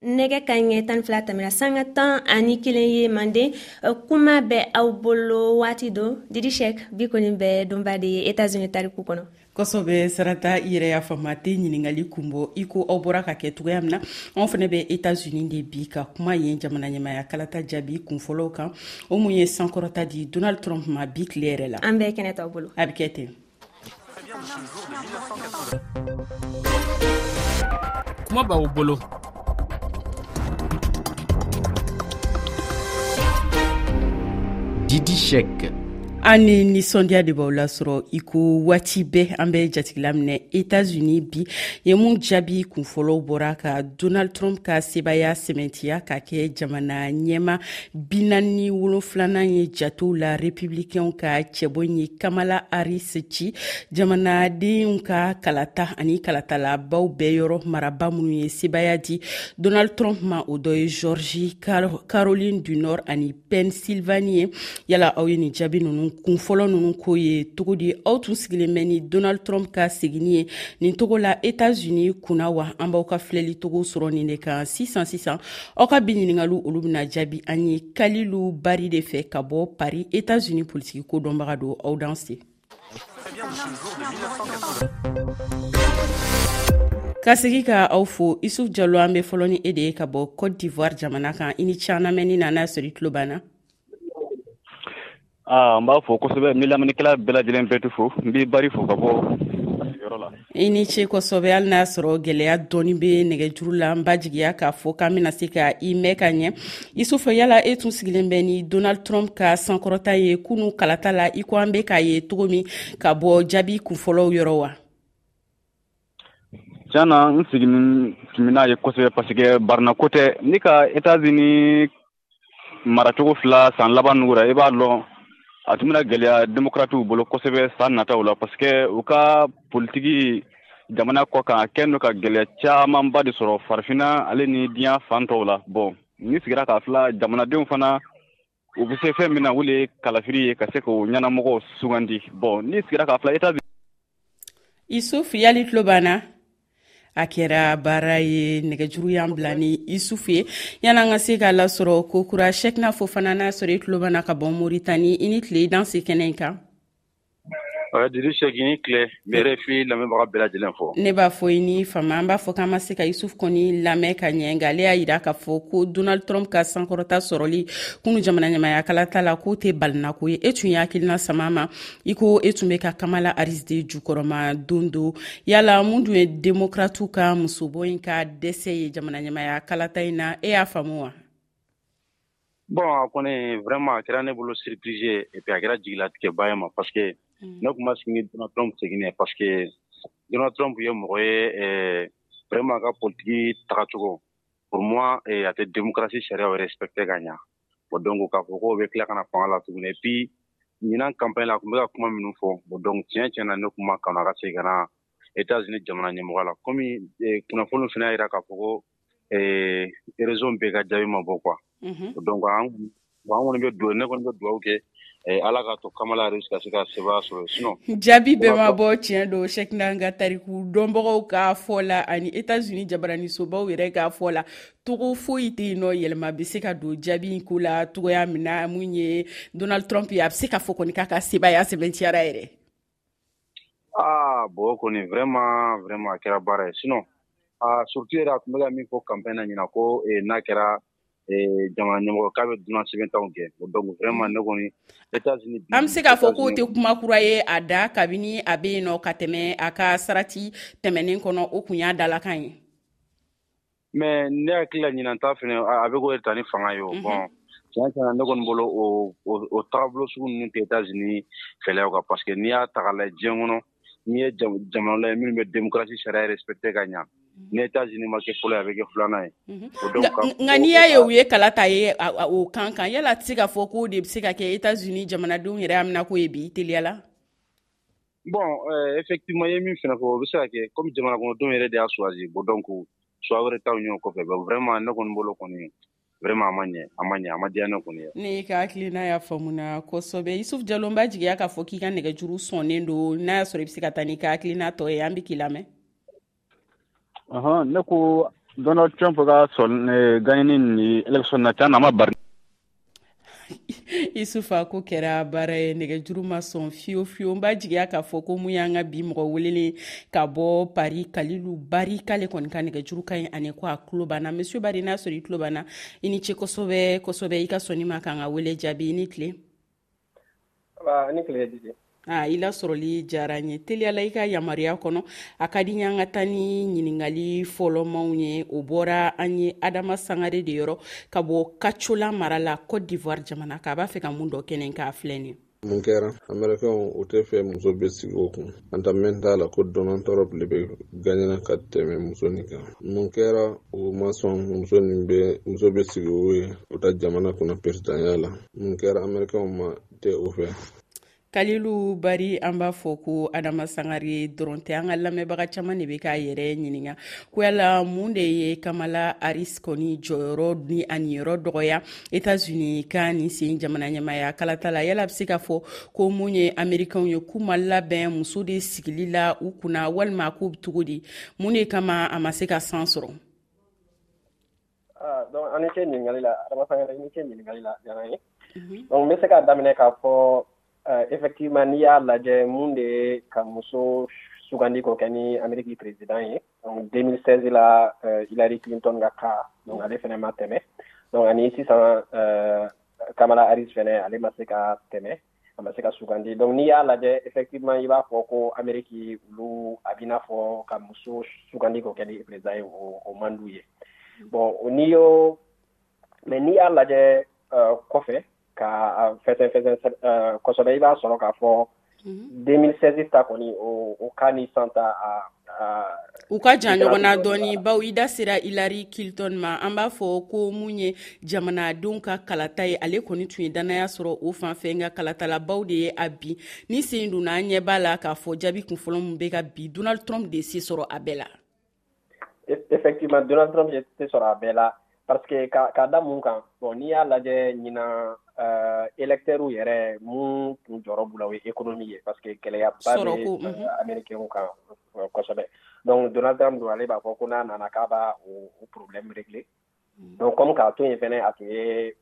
nɛgɛ kaɲɛ 12 tɛmɛna sanga 11 ye manden kuma bɛ aw bolo waati do Didi Shek bi kɔni bɛ donba de ye États-Unis tariku kɔnɔ. Kosɔbɛ Sarata, i yɛrɛ y'a faamu tɛ ɲininkali kun bɔ i ko aw bɔra ka kɛ cogoya min na anw fana bɛ États-Unis de bi ka kuma yen jamana ɲɛmaya kalata jaabi kunfɔlɔw kan o mun ye sankɔrɔta di Donald Trump ma bi tile yɛrɛ la. An bɛ kɛnɛ t'aw bolo. A bɛ kɛ ten. Kuma b'aw bolo. Didi Shek. Ani nisɔndiya de b'aw lasɔrɔ i ko waati bɛɛ an bɛ jatigila minɛ États-Unis bi ye mun jaabi kunfɔlɔw bɔra ka Donald Trump ka sebaya sɛmɛntiya ka kɛ jamana ɲɛma 47nan ye jatow la républicainw ka cɛbɔ ye Kamala Harris ci jamanadenw ka kalata ani kalatalabaw bɛɛ yɔrɔ maraba minnu ye sebaya di Donald Trump ma o dɔ ye Georgie, Caroline du Nord ani Pennsylvanie ye yala aw ye ni jaabi ninnu kunfɔlɔ ninnu ko ye togo di aw tun sigilen bɛ ni Donald Trump ka seginni ye nin togo la États-Unis kunna wa an b'aw ka filɛli togo sɔrɔ nin de kan sisan aw ka bi ɲininkaliw olu bɛna jaabi an ye Kalilu Bari de fɛ ka bɔ Paris États-Unis politiki ko dɔnbaga don aw dan se. Ka segi ka aw fo Isuf Jalo an bɛ fɔlɔ ni e de ye ka bɔ Côte d'Ivoire jamana kan i ni caman mɛnni na n'a sɔrɔ i tulo banna. N b'a fɔ kosɛbɛ n bɛ lamɛnnikɛla bɛɛ lajɛlen bɛɛ fo n bɛ Bari fo ka bɔ yɔrɔ la. I ni ce kosɛbɛ hali n'a sɔrɔ gɛlɛya dɔɔni bɛ nɛgɛjuru la n b'a jigiya k'a fɔ k'an bɛna se ka i mɛn ka ɲɛ Isufu yala e tun sigilen bɛ ni Donald Trump ka sankɔrɔta ye kunu kalata la i ko an bɛ k'a ye cogo min ka bɔ jaabi kunfɔlɔw yɔrɔ wa. Tiɲɛna n sigilen tun bɛ n'a ye kosɛbɛ parce que barina ko tɛ ne ka États-Unis maracogo 2 san laban ninnu i b'a dɔn a tun bɛna gɛlɛya démocrates bolo kosɛbɛ san nataw la parce que u ka politiki jamana kɔ kan a kɛlen don ka gɛlɛya camanba de sɔrɔ farafinna ale ni diɲɛ fan tɔw la bon ni sigira k'a fila jamanadenw fana u bɛ se fɛn min na olu ye kalafili ye ka se k'o ɲɛnamɔgɔw sugandi bon ni sigira k'a fila États-Unis. Isuf yali tulo banna a kɛra baara ye nɛgɛjuru y'an bila ni Isufu ye yan'an ka se k'a lasɔrɔ ko kura Shekina Fofana n'a sɔrɔ i tulo banna ka bɔ Moritani i ni tile dan se kɛnɛ in kan. Didi Shek i ni tile bɛrɛ fi lamɛnbaga bɛɛ lajɛlen fɔ. Ne b'a fɔ i ni fama an b'a fɔ k'an ma se ka Isufu kɔni lamɛn ka ɲɛ nka ale y'a jira k'a fɔ ko Donald Trump ka sankɔrɔta sɔrɔli kunu jamana ɲɛmaya kalata la k'o tɛ balinako ye e tun ye hakilina sama ma i ko e tun bɛ ka Kamala Harris de jukɔrɔma don do yala mun dun ye démocrates ka musobɔ in ka dɛsɛ ye jamana ɲɛmaya kalata in na e y'a faamu wa. Bon a kɔni vraiment a kɛra ne bolo surprise ye et puis a kɛra jigilatigɛba ye ma parce que ne tun ma sigi ni Donald Trump seginni parce que Donald Trump ye mɔgɔ ye vraiment a ka politiki tagacogo pour moi a tɛ démocratie sariyaw respecté ka ɲa bon donc k'a fɔ k'o bɛ tila ka na fanga la tuguni et puis ɲinan campagne la a tun bɛ ka kuma minnu fɔ bon donc tiɲɛ na ne tun ma kanu a ka segin ka na États-Unis jamana ɲɛmɔgɔ la komi kunnafoni fana y'a jira k'a fɔ ko réseau bɛɛ ka jaabi ma bɔ quoi donc an kɔni bɛ duwawu ne kɔni bɛ duwawu kɛ ala k'a to Kamala Harris ka se ka sebaya sɔrɔ sinon jaabi bɛɛ ma bɔ tiɲɛ don Shekina ka tariku dɔnbagaw ka fɔ la ani États-Unis jabaranisobaw yɛrɛ ka fɔ la togo foyi tɛ yen nɔ yɛlɛma bɛ se ka don jaabi in ko la togoya min na mun ye Donald Trump ye a bɛ se ka fɔ kɔni k'a ka sebaya sɛbɛntiyara yɛrɛ. Bon kɔni vraiment a kɛra baara ye sinon surtout yɛrɛ a tun bɛ ka min fɔ campagne na ɲina ko n'a kɛra jamana ɲɛmɔgɔ k'a bɛ dunan sɛbɛntaw kɛ donc vraiment ne kɔni États-Unis an bɛ se k'a fɔ k'o tɛ kuma kura ye a da kabini a bɛ yen nɔ ka tɛmɛ a ka sarati tɛmɛnen kɔnɔ o kun y'a dalakan ye. mais ne hakili la ɲinan ta fɛnɛ a bɛ k'o de ta ni fanga ye o bon tiɲɛ na ne kɔni bolo o tagabolo sugu ninnu tɛ États-Unis fɛlɛw kan parce que n'i y'a ta k'a lajɛ diɲɛ kɔnɔ n'i ye jamana la minnu bɛ démocratie sariya respecté ka ɲa ni États-Unis ma kɛ fɔlɔ a bɛ kɛ filanan ye. nka n'i y'a ye u ye kala ta ye o kan yala tɛ se ka fɔ k'o de bɛ se ka kɛ États-Unis jamanadenw yɛrɛ amina k'o ye bi teliya la. bon effectivement ye min fɛnɛ fɔ o bɛ se ka kɛ comme jamana kɔnɔdenw yɛrɛ de y'a choisi bon donc choix wɛrɛ t'aw ɲɔgɔn kɔfɛ mais vraiment ne kɔni bolo kɔni vraiment a ma ɲɛ a ma diya ne kɔni ye. ne ka hakilina y'a faamuna kosɛbɛ Isuf Jalo n b'a jigiya k'a fɔ k'i ka nɛgɛjuru sɔnnen don n'a y'a sɔrɔ i bɛ se ka taa n'i ka hakilina tɔ ye an bɛ k'i lamɛn. Ne ko Donald Trump ga son ganini ni election na tana ma bar Isufa ko kɛra baara ye nɛgɛjuru ma sɔn fiyewu n b'a jigiya k'a fɔ ko mun y'an ka bi mɔgɔ welelen ka bɔ Paris Kalilu Bari k'ale kɔni ka nɛgɛjuru ka ɲi ani ko a tulo banna monsieur Bari n'a sɔrɔ i tulo banna i ni ce kosɛbɛ i ka sɔnni ma kan ka wele jaabi i ni tile. Ni tile didi. I la sɔrɔli diyara n ye teliyala i ka yamaruya kɔnɔ a ka di an ka taa ni ɲiningali fɔlɔmaw ye o bɔra an ye Adama Sangare de yɔrɔ ka bɔ Kacola mara la Côte d'Ivoire jamana k'a b'a fɛ ka mun dɔ kɛnɛ k'a filɛ nin. Mun kɛra Amɛrikɛnw u tɛ fɛ muso bɛ sigi o kun an ta mɛn t'a la ko Donald Trump de bɛ gagnera ka tɛmɛ muso nin kan. Mun kɛra u ma sɔn muso bɛ sigi o ye u ta jamana kɔnɔ peresidanya la. Mun kɛra Amɛrikɛnw ma tɛ o fɛ. Kalilu Bari an b'a fɔ ko Adama Sangare dɔrɔn tɛ an ka lamɛnbaga caman de bɛ k'a yɛrɛ ɲininka ko yala mun de ye Kamala Harris kɔni jɔyɔrɔ ni a niyɔrɔ dɔgɔya États-Unis ka nin sen jamana ɲɛmaya kalata la yala a bɛ se ka fɔ ko mun ye Américains ye k'u ma labɛn muso de sigili la u kunna walima k'u bɛ cogo di mun de kama a ma se ka san sɔrɔ. Donc an ni ce ɲininkali la Adama Sangare ni ce ɲininkali la diyara n ye. Donc n bɛ se k'a daminɛ k'a fɔ effectivement n'i y'a lajɛ mun de ye ka muso sugandi k'o kɛ ni Amérique président ye donc 2016 la Hillary Clinton ka cas donc ale fɛnɛ ma tɛmɛ donc ani sisan Kamala Harris fɛnɛ ale ma se ka tɛmɛ a ma se ka sugandi donc n'i y'a lajɛ effectivement i b'a fɔ ko Amérique olu a b'i n'a fɔ ka muso sugandi k'o kɛ ni président ye o man d'u ye bon mais n'i y'a lajɛ kɔfɛ ka fɛsɛn kosɛbɛ i b'a sɔrɔ k'a fɔ 2016 ta kɔni o cas ni santa u ka jan ɲɔgɔnna dɔɔni baw i da sera Hillary Clinton ma an b'a fɔ ko mun ye jamanadenw ka kalata ye ale kɔni tun ye danaya sɔrɔ o fan fɛ nka kalatalabaw de ye a bi ni sen donna an ɲɛ b'a la k'a fɔ jaabi kunfɔlɔ min bɛ ka bi Donald Trump de se sɔrɔ a bɛɛ la. Effectivement Donald Trump ye se sɔrɔ a bɛɛ la parce que ka da mun kan bon n'i y'a lajɛ ɲina électeurs yɛrɛ mun tun jɔrɔ b'u la o ye économie ye parce que gɛlɛyaba bɛ Américains kan kosɛbɛ donc Donald Trump don ale b'a fɔ ko n'a nana k'a b'a o problème régler donc comme k'a to yen fɛnɛ a tun ye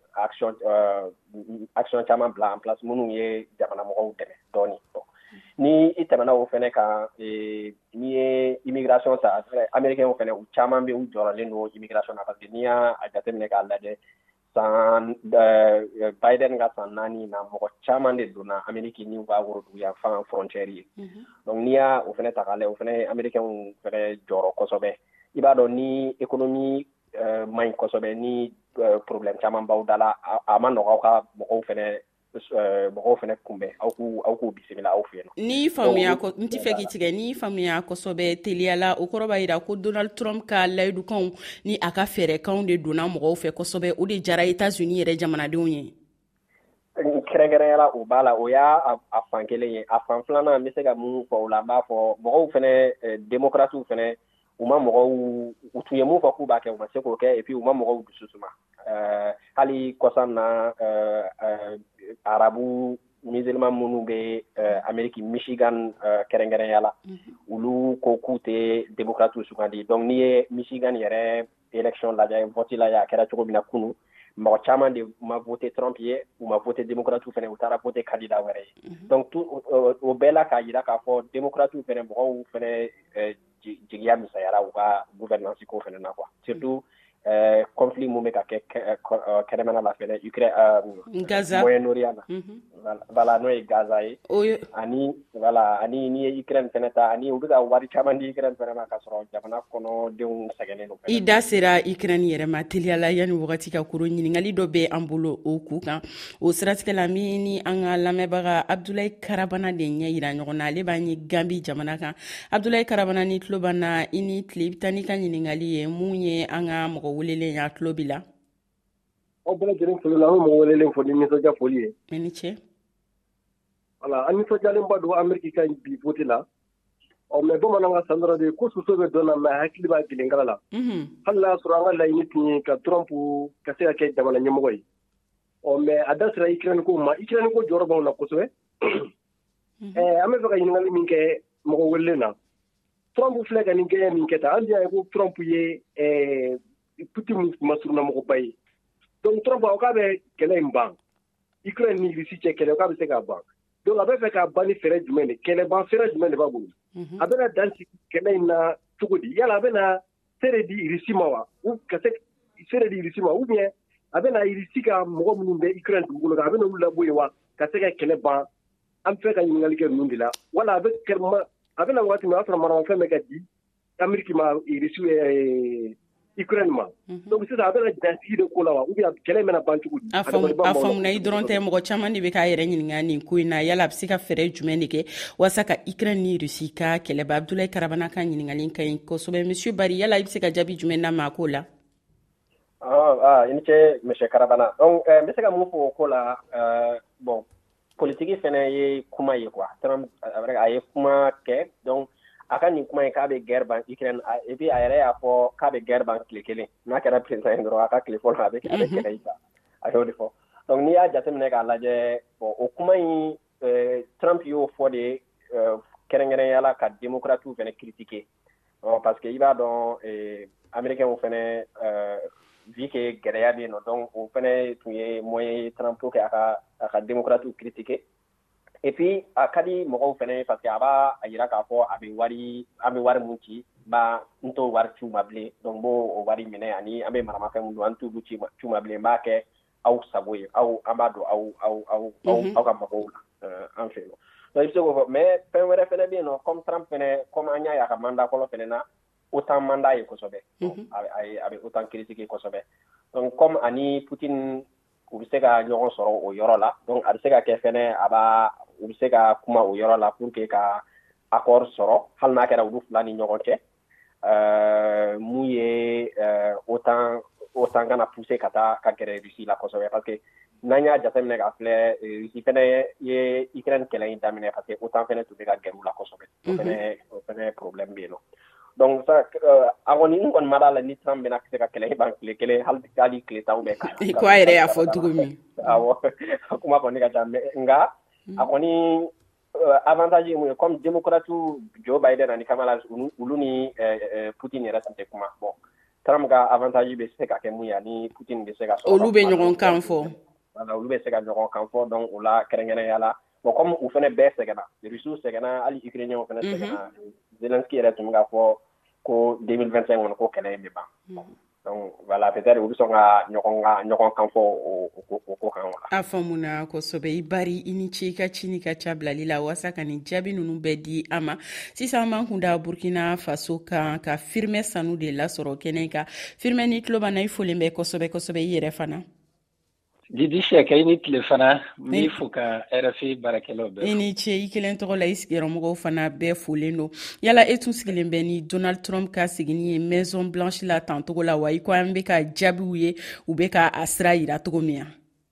action caman bila en place minnu ye jamanamɔgɔw dɛmɛ dɔɔni ni i tɛmɛna o fɛnɛ kan n'i ye immigration ta Américains fɛnɛ u caman bɛ u jɔrɔlen don immigration na parce que n'i y'a jateminɛ k'a lajɛ san Biden ka san 4 na mɔgɔ caman de donna Amérique ni u b'a worodugu yan fan frontière ye donc n'i y'a o fɛnɛ ta k'a lajɛ o fɛnɛ Américains fɛnɛ jɔrɔ kosɛbɛ i b'a dɔn ni économie ma ɲi kosɛbɛ ni problème caman b'aw da la a ma nɔgɔ aw ka mɔgɔw fɛnɛ kunbɛn aw k'u bisimila aw fɛ yen ni faamuya ko n tɛ fɛ k'i tigɛ ni faamuya kosɛbɛ teliyala o kɔrɔ b'a jira ko Donald Trump ka layidukanw ni a ka fɛɛrɛkanw de donna mɔgɔw fɛ kosɛbɛ o de jara États-Unis yɛrɛ jamanadenw ye kɛrɛnkɛrɛnyala o b'a la o y'a fan kelen ye a fan filanan n bɛ se ka mun fɔ o la n b'a fɔ mɔgɔw fɛnɛ démocrates fɛnɛ u ma mɔgɔw u tun ye mun fɔ k'u b'a kɛ u ma se k'o kɛ et puis u ma mɔgɔw dusu suma hali kɔsan na arabu musulman minnu bɛ Amérique Michigan kɛrɛnkɛrɛnya la olu ko k'u tɛ démocrates sugandi donc n'i ye Michigan yɛrɛ élection lajɛ vote la a kɛra cogo min na kunun mɔgɔ caman de ma voté Trump ye u ma voté démocrates fɛnɛ u taara voté candidat wɛrɛ ye donc o bɛɛ la k'a jira k'a fɔ démocrates fɛnɛ mɔgɔw fɛnɛ jigiya misayara u ka gouvernance ko fɛnɛ na quoi surtout conflit mun bɛ ka kɛ kɛnɛmana la fɛnɛ Ukraine Gaza Moyen-Orient la voilà n'o ye Gaza ye ani n'i ye Ukraine fɛnɛ ta ani u bɛ ka wari caman di Ukraine fɛnɛ ma k'a sɔrɔ jamana kɔnɔdenw sɛgɛnnen don i da sera Ukraine yɛrɛ ma teliyala yanni wagati ka koro ɲininkali dɔ bɛ an bolo o ku kan o siratigɛ la min ni an ka lamɛnbaga Abdulayi Karabana de ɲɛ yira ɲɔgɔn na ale b'an ye Gambi jamana kan Abdulayi Karabana ni tulo b'an na i ni tile i bɛ taa n'i ka ɲininkali ye mun ye an ka mɔgɔ welelen y'a tulo b'i la. Aw bɛɛ lajɛlen foli la an bɛ mɔgɔ welelen fɔ ni nisɔndiya foli ye. I ni ce. Voilà an nisɔndiyalenba don Amérique ka bi vote la mais bamanan ka san dɔrɔn de ko soso bɛ dɔn na mais hakili b'a gelenkala la hali n'a y'a sɔrɔ an ka laɲini tun ye ka Trump ka se ka kɛ jamana ɲɛmɔgɔ ye mais a da sera Ukraine ko ma Ukraine ko jɔyɔrɔ b'anw na kosɛbɛ an bɛ fɛ ka ɲininkali min kɛ mɔgɔ welelen na Trump filɛ ka nin kɛ min kɛ tan hali y'a ye ko Trump ye Putin masurunamɔgɔ ba ye donc Trump ko k'a bɛ kɛlɛ in ban Ukraine ni Russie cɛ kɛlɛ k'a bɛ se k'a ban donc a bɛ fɛ k'a ban ni fɛɛrɛ jumɛn de kɛlɛban fɛɛrɛ jumɛn de b'a bolo a bɛna dan sigi kɛlɛ in na cogo di yala a bɛna se de di Russie ma wa ka se se de di Russie ma ou bien a bɛna Russie ka mɔgɔ minnu bɛ Ukraine dugukolo kan a bɛna olu labɔ yen wa ka se ka kɛlɛ ban an fɛ ka ɲininkali kɛ ninnu de la wala a bɛna waati min a sɔrɔ maramafɛn bɛ ka di Amérique ma Russie Ukraine ma donc sisan a bɛna dansigi de ko la wa ou bien kɛlɛ bɛna ban cogo di a faamuya i dɔrɔn tɛ mɔgɔ caman de bɛ k'a yɛrɛ ɲininka nin ko in na yala a bɛ se ka fɛɛrɛ jumɛn de kɛ walasa ka Ukraine ni Russie ka kɛlɛba Abdoulaye Karabana ka ɲininkali ka ɲi kosɛbɛ monsieur Bari yala i bɛ se ka jaabi jumɛn d'a ma a ko la i ni ce monsieur Karabana donc n bɛ se ka mun fɔ o ko la bon politique fɛnɛ ye kuma ye quoi Trump a ye kuma kɛ donc a ka nin kuma in k'a bɛ guerre ban Ukraine et puis a yɛrɛ y'a fɔ k'a bɛ guerre ban tile kelen n'a kɛra président ye dɔrɔn a ka tile fɔlɔ a bɛ kɛlɛ in ta a y'o de fɔ donc n'i y'a jateminɛ k'a lajɛ bon o kuma in Trump y'o fɔ de kɛrɛnkɛrɛnyala ka démocrates fɛnɛ critiquer parce que i b'a dɔn américains fɛnɛ vu que gɛlɛya bɛ yen nɔ donc o fɛnɛ tun ye moyen ye Trump pour que a ka démocrates critiquer et puis a ka di mɔgɔw fɛnɛ parce que a b'a yira k'a fɔ an bɛ wari mun ci n t'o wari ci u ma bilen donc n b'o wari minɛ ani an bɛ maramafɛn mun don an t'olu ci u ma bilen n b'a kɛ aw sago ye an b'a don aw ka mɔgɔw la an fɛ yen donc i bɛ se k'o fɔ mais fɛn wɛrɛ fɛnɛ bɛ yen nɔ comme Trump fɛnɛ comme an y'a ye a ka mandat fɔlɔ fɛnɛ na autant mandat ye kosɛbɛ a bɛ autant critiquer kosɛbɛ donc comme ani Putin u bɛ se ka ɲɔgɔn sɔrɔ o yɔrɔ la donc a bɛ se ka kɛ fɛnɛ u bɛ se ka kuma o yɔrɔ la pour que ka accord sɔrɔ hali n'a kɛra olu fila ni ɲɔgɔn cɛ mun ye autant kana pousser ka taa ka gɛrɛ Russie la kosɛbɛ parce que n'an y'a jateminɛ k'a filɛ Russie fɛnɛ ye Ukraine kɛlɛ in daminɛ parce que autant fɛnɛ tun bɛ ka gɛrɛ u la kosɛbɛ o fɛnɛ problème bɛ yen nɔ donc ça a kɔni n kɔni ma d'a la ni Trump bɛna se ka kɛlɛ in ban tile kelen hali tile tan bɛ kan ko a yɛrɛ y'a fɔ cogo min awɔ a kuma kɔni ka ca nka a kɔni avantage ye mun ye comme démocrates Joe Biden ani Kamala olu ni Putin yɛrɛ tun tɛ kuma bon Trump ka avantage bɛ se ka kɛ mun ye ani Putin bɛ se ka sɔrɔ olu bɛ ɲɔgɔn kan fɔ voilà olu bɛ se ka ɲɔgɔn kan fɔ donc o la kɛrɛnkɛrɛnya la bon comme u fɛnɛ bɛɛ sɛgɛnna Russiw sɛgɛnna hali Ukrainiens fɛnɛ sɛgɛnna Zelensky yɛrɛ tun bɛ ka fɔ ko 2025 kɔnɔ ko kɛlɛ in bɛ ban donc voilà peut-être u bɛ sɔn ka ɲɔgɔn kan fɔ o ko kan wala a faamuna kosɛbɛ i Bari i ni ce i ka ci ni ka ca bilali la walasa ka nin jaabi ninnu bɛɛ di a ma sisan an b'an kun da Burkina Faso kan ka Firmɛ Sanu de lasɔrɔ kɛnɛ kan Firmɛ ni tulo b'an na i folen bɛ kosɛbɛ kosɛbɛ i yɛrɛ fana Didi Seka i ni tile fana n b'i fo ka RFI baarakɛlaw bɛɛ i ni ce i kelen tɔgɔ la i sigiyɔrɔmɔgɔw fana bɛɛ folen don yala e tun sigilen bɛ ni Donald Trump ka seginni ye Maison Blanche la tantogo la wa i ko an bɛ ka jaabiw ye u bɛ ka a sira yira cogo min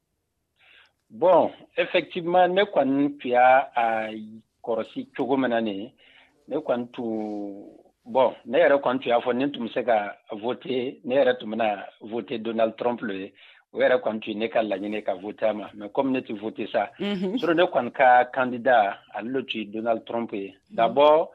bon effectivement ne kɔni tun y'a kɔrɔsi cogo min na ne kɔni tun bon ne yɛrɛ kɔni tun y'a fɔ ne tun bɛ se ka voter ne yɛrɛ tun bɛna voter Donald Trump le o yɛrɛ kɔni tun ye ne ka laɲini ka voter ma mais comme ne tɛ voter sa sur ne kɔni ka candidat ale le tun ye Donald Trump ye d'abord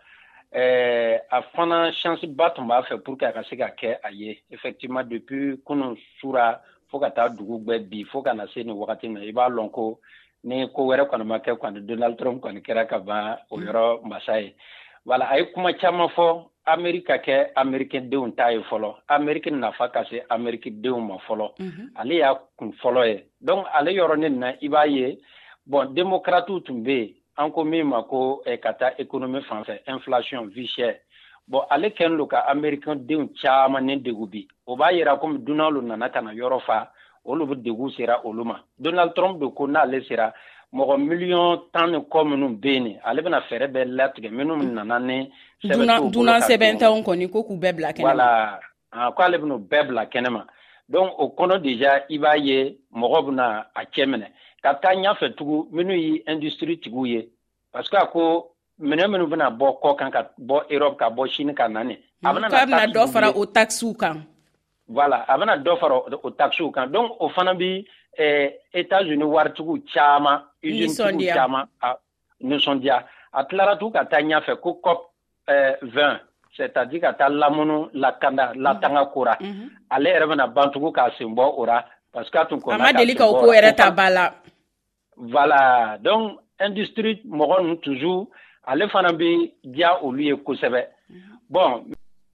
a fana chance ba tun b'a fɛ pour que a ka se ka kɛ a ye effectivement depuis kunun sura fo ka taa dugu bɛɛ bi fo ka na se nin wagati na i b'a lɔn ko ni ko wɛrɛ kɔni ma kɛ kɔni Donald Trump kɔni kɛra ka ban o yɔrɔ masa ye voilà a ye kuma caman fɔ Amérique ka kɛ Américaindenw ta ye fɔlɔ Amérique nafa ka se Américaindenw ma fɔlɔ ale y'a kun fɔlɔ ye donc ale yɔrɔnin na i b'a ye bon démocrates tun bɛ yen an ko min ma ko ka taa économie fan fɛ inflation vie chère bon ale kɛlen don ka Américaindenw caman ni degun bi o b'a yira comme Donald nana ka na yɔrɔ fa olu bɛ degun sera olu ma Donald Trump de ko n'ale sera mɔgɔ 1010 ni kɔ minnu bɛ yen ale bɛna fɛɛrɛ bɛɛ latigɛ minnu nana ni dunan sɛbɛntanw kɔni ko k'u bɛɛ bila kɛnɛ ma voilà ko ale bɛna u bɛɛ bila kɛnɛ ma donc o kɔnɔ déjà i b'a ye mɔgɔ bɛna a cɛ minɛ ka taa ɲɛfɛ tugun minnu ye industrie tigiw ye parce que a ko minɛn minnu bɛna bɔ kɔ kan ka bɔ Europe ka bɔ Chine ka na nin a bɛna dɔ fara o taxes kan voilà a bɛna dɔ fara o taxes kan donc o fana bi États-Unis waritigiw caman usine caman nisɔndiya a tilara tugun ka taa ɲɛfɛ ko COP 20 c'est-à-dire ka taa lamunu lakanda latanga kura ale yɛrɛ bɛna bantugu k'a sen bɔ o ra parce que a tun kɔnna ama deli ka o ko yɛrɛ ta bala voilà donc industrie mɔgɔ ninnu toujours ale fana bɛ diya olu ye kosɛbɛ bon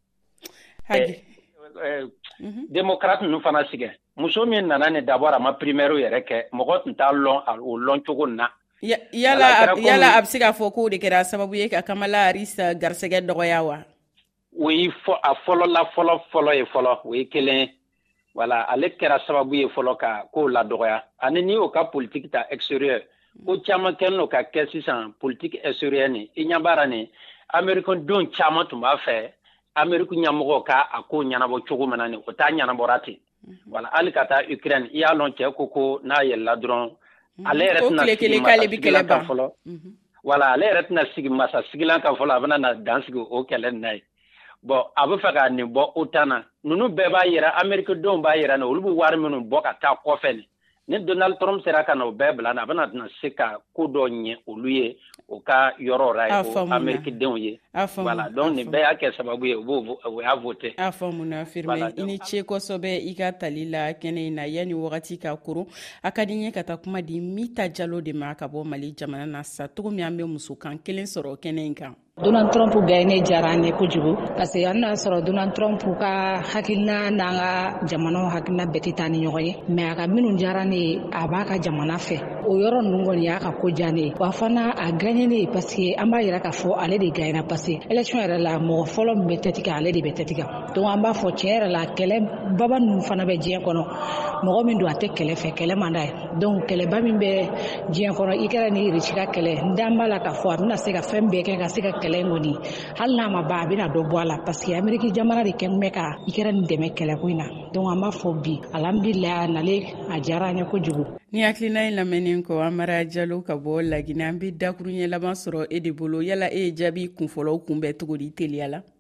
démocrate ninnu fana sigɛ muso min nana ni d'abord a ma primaire yɛrɛ kɛ mɔgɔ tun t'a lɔn o lɔn cogo nin na yala a bɛ se k'a fɔ k'o de kɛra sababu ye ka Kamala Harris garisɛgɛ dɔgɔya wa o ye a fɔlɔ ye fɔlɔ o ye kelen voilà ale kɛra sababu ye fɔlɔ ka k'o la dɔgɔya ani ni o ka politique ta extérieur ko caman kɛlen no ka kɛ sisan politique extérieur ni i ɲabara ni américain don caman tun b'a fɛ Amérique ɲamɔgɔ ka a ko ɲanabɔ cogo min na ni o t'a ɲanabɔra ten voilà hali ka taa Ukraine i y'a lɔn cɛ ko n'a yɛlɛla dɔrɔn ale yɛrɛ tɛna sigi masa kan fɔlɔ voilà ale yɛrɛ tɛna sigi masa sigilan kan fɔlɔ a bɛna na dan sigi o kɛlɛ nin na ye bon a bɛ fɛ ka nin bɔ OTAN na ninnu bɛɛ b'a yira Amérique denw b'a yira na olu bɛ wari minnu bɔ ka taa kɔfɛ ni Donald Trump sera ka na o bɛɛ bila na a bɛna tɛna se ka ko dɔ ɲɛ olu ye o ka yɔrɔ ra ye o Amérique denw ye voilà donc nin bɛɛ y'a kɛ sababu ye o y'a voté a faamuna firme i ni ce kosɛbɛ i ka tali la kɛnɛ in na yanni wagati ka koron a ka di n ye ka taa kuma di Mita Jalo de ma ka bɔ Mali jamana na sa cogo min an bɛ muso kan kelen sɔrɔ kɛnɛ in kan Donald Trump gagné diyara an ye kojugu parce que an n'a sɔrɔ Donald Trump ka hakilina n'an ka jamanaw hakilina bɛɛ tɛ taa ni ɲɔgɔn ye mais a ka minnu diyara ne ye a b'a ka jamana fɛ o yɔrɔ ninnu kɔni y'a ka ko diya ne ye wa fana a gagné ne ye parce que an b'a yira k'a fɔ ale de gagné parce que élection yɛrɛ la mɔgɔ fɔlɔ min bɛ tɛti kan ale de bɛ tɛti kan donc an b'a fɔ tiɲɛ yɛrɛ la kɛlɛ baba ninnu fana bɛ diɲɛ kɔnɔ mɔgɔ min don a tɛ kɛlɛ fɛ kɛlɛ man d'a ye donc kɛlɛba min bɛ diɲɛ kɔnɔ i kɛra ni Russie ka kɛlɛ n da b'a la k'a fɔ a bɛna se ka fɛn bɛɛ kɛ ka se ka kɛlɛ in kɔni hali n'a ma ban a bɛna dɔ bɔ a la parce que Amérique jamana de kɛn bɛ ka i kɛra nin dɛmɛ kɛlɛko in na donc an b'a fɔ bi alhamdulillah a nalen a diyara an ye kojugu ni hakilina in lamɛnnen kɔ Amara Jalo ka bɔ Laginɛ an bɛ dakuruɲɛ laban sɔrɔ e de bolo yala e ye jaabi kunfɔlɔw kunbɛn cogo di teliya la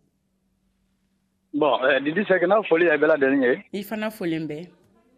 bon Didi Sek n'a foli ye bɛɛ lajɛlen ye i fana folen bɛ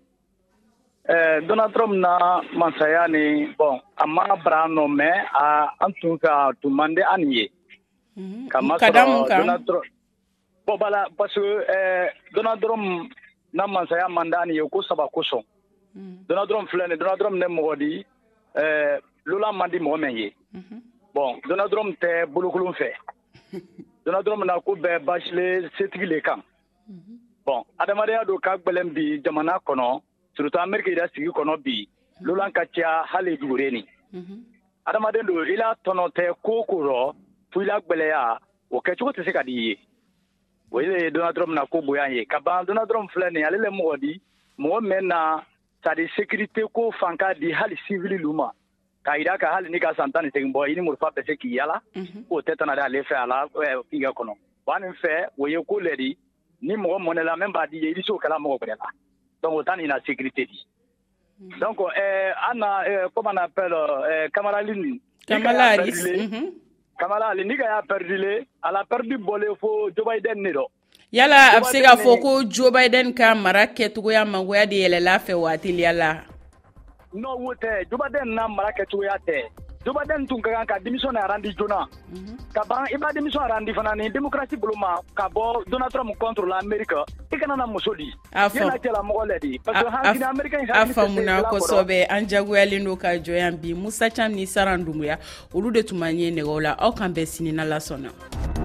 Donald Trump na mansaya ni bon a ma bara nɔ mais an tun man di an ye kama sɔrɔ Donald Trump bon bala parce que Donald Trump na mansaya man di an ye ko saba kosɔn Donald Trump filɛ nin Donald Trump ne mɔgɔ di lola man di mɔgɔ min ye bon Donald Trump tɛ bolokolon fɛ Donald Trump na ko bɛɛ basile setigi le kan bon adamadenya do ka gbɛlɛn bi jamana kɔnɔ surtout Amérique yɛrɛ sigi kɔnɔ bi lolan ka ca hali jugureni adamaden do i la tɔnɔ tɛ ko rɔ fo i la gbɛlɛya o kɛcogo tɛ se ka di i ye o ye Donald Trump na ko bonya ye ka ban Donald Trump filɛ nin ale le mɔgɔ di mɔgɔ min na c'est à dire sécurité ko fanka di hali civil luma ka ira ka hali ni ka san 18 bɔ i ni murifa bɛ se k'i yala o tɛ tana ale fɛ a la fingɛ kɔnɔ wa nin fɛ o ye ko lɛ di ni mɔgɔ mɔnɛla même b'a di ye i bɛ se o kɛla mɔgɔ wɛrɛ la donc o t'a ni na sécurité di donc Anna comment on appelle Kamala Harris Kamala Harris ni ka y'a perdu elle a perdu bɔlen fo Joe Biden ne dɔ yala a bɛ se k'a fɔ ko Joe Biden ka mara kɛcogoya mangoya de yɛlɛla fɛ waati la non o tɛ Joe Biden na mara kɛcogoya tɛ Joe Biden tun ka kan ka démission randi joona ka ban i b'a démission randi fana ni démocratie bolo ma ka bɔ Donald Trump contre l'Amérique i kana na muso di yana cɛla mɔgɔ lɛ di parce que hankini américain a faamuna kosɛbɛ an jagoyalen do ka jɔ yan bi Musa Cam ni Saran Dumbuya olu de tun b'an ye nɛgɛw la aw kan bɛn sini n'Ala sɔnna